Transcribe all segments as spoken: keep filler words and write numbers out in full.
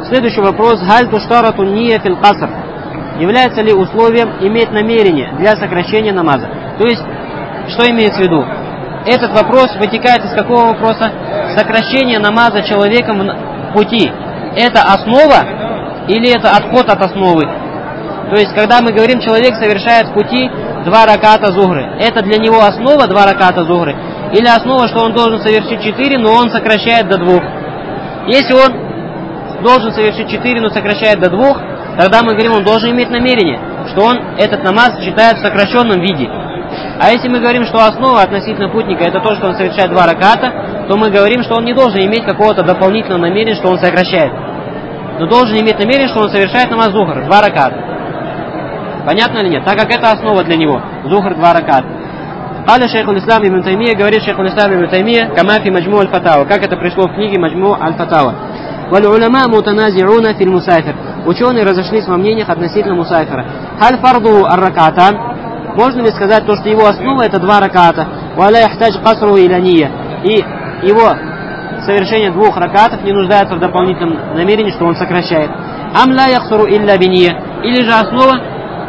Следующий вопрос. Халь туштарату ния фил каср. Является ли условием иметь намерение для сокращения намаза? То есть, что имеется в виду? Этот вопрос вытекает из какого вопроса? Сокращение намаза человеком в пути. Это основа или это отход от основы? То есть, когда мы говорим, человек совершает в пути два раката зухры, это для него основа два раката зухры? Или основа, что он должен совершить четыре, но он сокращает до двух? Если он должен совершить четыре, но сокращает до двух, тогда мы говорим, он должен иметь намерение, что он этот намаз считает в сокращенном виде. А если мы говорим, что основа относительно путника это то, что он совершает два раката, то мы говорим, что он не должен иметь какого-то дополнительного намерения, что он сокращает. Но должен иметь намерение, что он совершает намаз зухр, два раката. Понятно или нет? Так как это основа для него. Зухр, два раката. Аля шейх аль-Ислам ибн Таймия, говорит шейх аль-Ислам ибн Таймия, камафи маджму аль-Фатава. Как это пришло в книге маджму аль-Фатава. Валь-уляма мутанази'уна фил мусафир. Ученые разошлись во мнениях относительно мусафира. Халь фарду ар-ракатан. Можно ли сказать то, что его основа это два раката? Валя яхтадж касру иляния. И его совершение двух ракатов не нуждается в дополнительном намерении, что он сокращает. Ам ла яхсуру илля биния. Или же основа,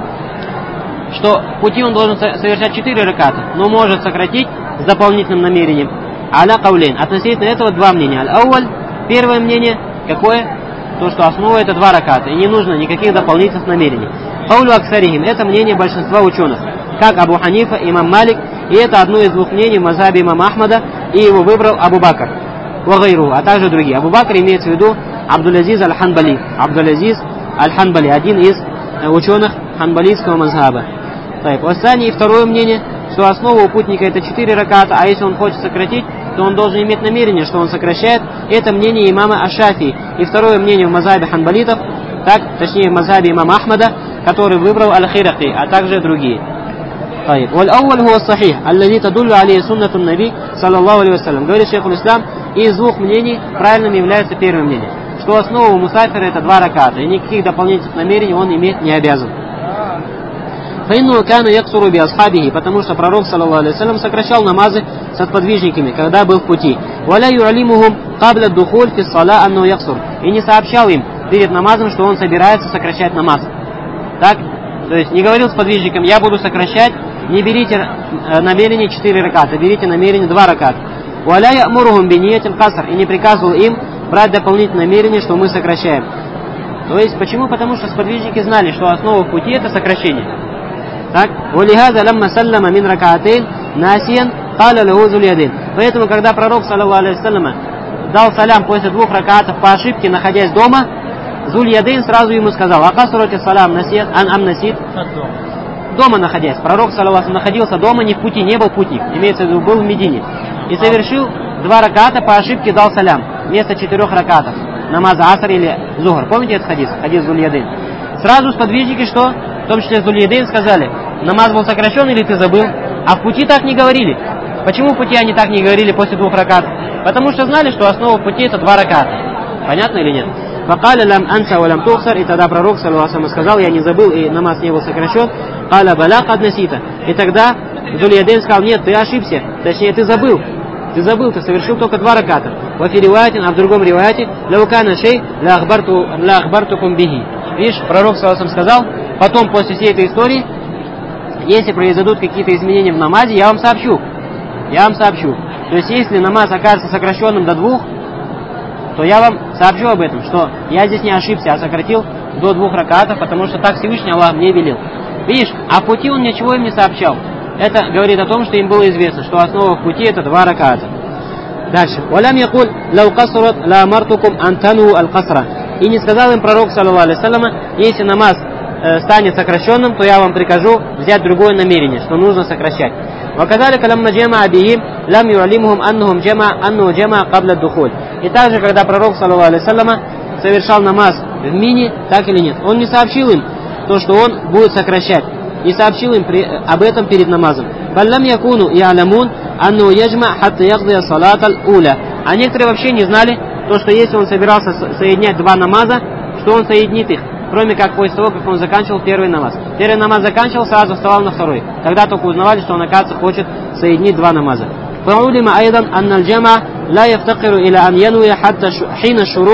что в пути он должен совершать четыре раката, но может сократить с дополнительным намерением. Аля каулейн. Относительно этого два мнения. Аль-ауаль, первое мнение, какое? То, что основа это два раката, и не нужно никаких дополнительных намерений. Каулю аксарихим, это мнение большинства ученых, как Абу Ханифа, имам Малик, и это одно из двух мнений в мазхабе имама Ахмада, и его выбрал Абу Бакр, вагайру, а также другие. Абу Бакр имеется в виду Абдул-Азиз аль-Ханбали, Абдул-Азиз аль-Ханбали, один из ученых ханбалийского мазхаба. Восстание и второе мнение, что основа у путника это четыре раката, а если он хочет сократить, то он должен иметь намерение, что он сокращает. Это мнение имама Аш-Шафии. И второе мнение в мазхабе ханбалитов, так, точнее в мазхабе имама Ахмада, который выбрал аль-Хираки, а также другие. Валь-ауаль хуа сахих, аллази тадуллю алейхи суннату наби, саллаллаху алейхи вассалям. Говорит шейх аль-Ислам, из двух мнений правильным является первое мнение, что основа у мусафира это два раката, и никаких дополнительных намерений он иметь не обязан. Потому что пророк, саллаллаху алейхи вассалям, сокращал намазы с подвижниками, когда был в пути. И не сообщал им перед намазом, что он собирается сокращать намаз. Так? То есть не говорил с подвижником, я буду сокращать, не берите намерение четыре раката, берите намерение два раката. И не приказывал им брать дополнительное намерение, что мы сокращаем. То есть почему? Потому что сподвижники знали, что основа в пути это сокращение. Так? Поэтому, когда пророк, саллаллаху алейхи вассалям, дал салям после двух ракатов по ошибке, находясь дома, Зуль-Ядейн сразу ему сказал: «Акасуроти салям насид, ан ам насид». Дома находясь. Пророк, саллаллаху алейхи вассалям, находился дома, не в пути, не был путник. Имеется в виду, был в Медине. И совершил два раката по ошибке, дал салям. Вместо четырех ракатов. Намаз аср или зухр. Помните этот хадис? Хадис Зуль-Ядейн. Сразу сподвижники что? В том числе Зуль-Ядейн сказали: намаз был сокращен или ты забыл? А в пути так не говорили. Почему в пути они так не говорили после двух ракатов? Потому что знали, что основа в пути это два раката. Понятно или нет? Факаля лам анса валям тухсар. И тогда пророк, саллаллаху алейхи вассалям, сказал: я не забыл, и намаз не был сокращен. Каля балак аднасита. И тогда Зуль-Ядейн сказал: нет, ты ошибся. Точнее, ты забыл. Ты забыл, ты совершил только два раката. Вафи риваятин, а в другом риваяте: лаукана шей ла ахбартукум бихи. Видишь, пророк, саллаллаху алейхи вассалям, сказал: потом, после всей этой истории, если произойдут какие-то изменения в намазе, я вам сообщу. Я вам сообщу. То есть, если намаз окажется сокращенным до двух, то я вам сообщу об этом, что я здесь не ошибся, а сократил до двух ракатов, потому что так Всевышний Аллах мне велел. Видишь, а в пути он ничего им не сообщал. Это говорит о том, что им было известно, что основа в пути это два раката. Дальше. «Валям якуль лау касурат ла амартукум антану аль-касра». И не сказал им пророк, саллаллаху алейхи вассалям, если намаз э, станет сокращенным, то я вам прикажу взять другое намерение, что нужно сокращать. وَكَذَلِكَ لَمَّا جَمَعَ بِهِمْ لَمْ يُعْلِمْهُمْ أَنَّهُمْ جَمَعَ أَنَّهُ جَمَعَ قَبْلَ الدُّخُولِ. И также, когда пророк, саллаллаху алейхи вассалям, совершал намаз в мине, так или нет, он не сообщил им то, что он будет сокращать. Не сообщил им при, об этом перед намазом. «Баллам якуну я'ламун анну яджма хатта ягдия салат аль-уля». А некоторые вообще не знали то, что если он собирался соединять два намаза, что он соединит их, кроме как после того, как он заканчивал первый намаз. Первый намаз заканчивал, сразу вставал на второй. Тогда только узнавали, что он, оказывается, хочет соединить два намаза. فعلم أيضا أن الجمع لا يفتقر إلى أن ينوي حتى حين الشروع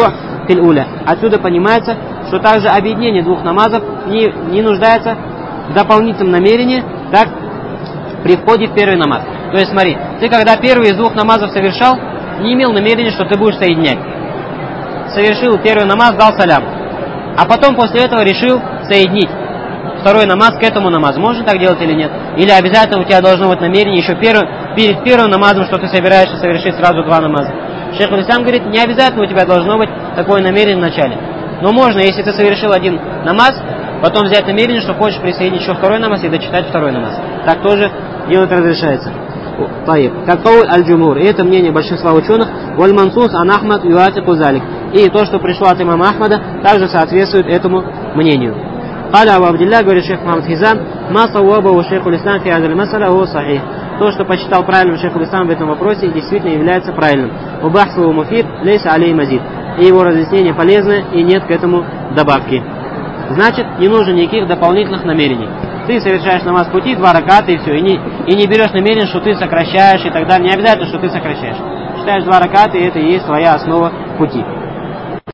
фил-уля. Отсюда понимается, что также объединение двух намазов не, не нуждается в дополнительном намерении, так при входе в первый намаз. То есть смотри, ты когда первый из двух намазов совершал, не имел намерения, что ты будешь соединять. Совершил первый намаз, дал салям. А потом после этого решил соединить второй намаз к этому намазу. Можно так делать или нет? Или обязательно у тебя должно быть намерение еще первый, перед первым намазом, что ты собираешься совершить сразу два намаза. Шейх аль-Ислам говорит, не обязательно у тебя должно быть такое намерение в начале. Но можно, если ты совершил один намаз, потом взять намерение, что хочешь присоединить еще второй намаз и дочитать второй намаз. Так тоже делать разрешается. Как кауль аль-джумур. И это мнение большинства ученых. Валь мансус ан Ахмад юатику залик. И то, что пришло от имама Ахмада, также соответствует этому мнению. Каля Абу Абдилля, говорит шейх Мухаммад Хизам, ма саввабаху шейху аль-Ислам фи хазаль масаля хуа сахих. То, что посчитал правильным шейх аль-Ислам в этом вопросе, действительно является правильным. Убахсу муфид лейса алей мазид. И его разъяснение полезное, и нет к этому добавки. Значит, не нужно никаких дополнительных намерений. Ты совершаешь намаз пути, два раката и все. И не, и не берешь намерение, что ты сокращаешь и так далее. Не обязательно, что ты сокращаешь. Считаешь два раката, и это и есть твоя основа пути.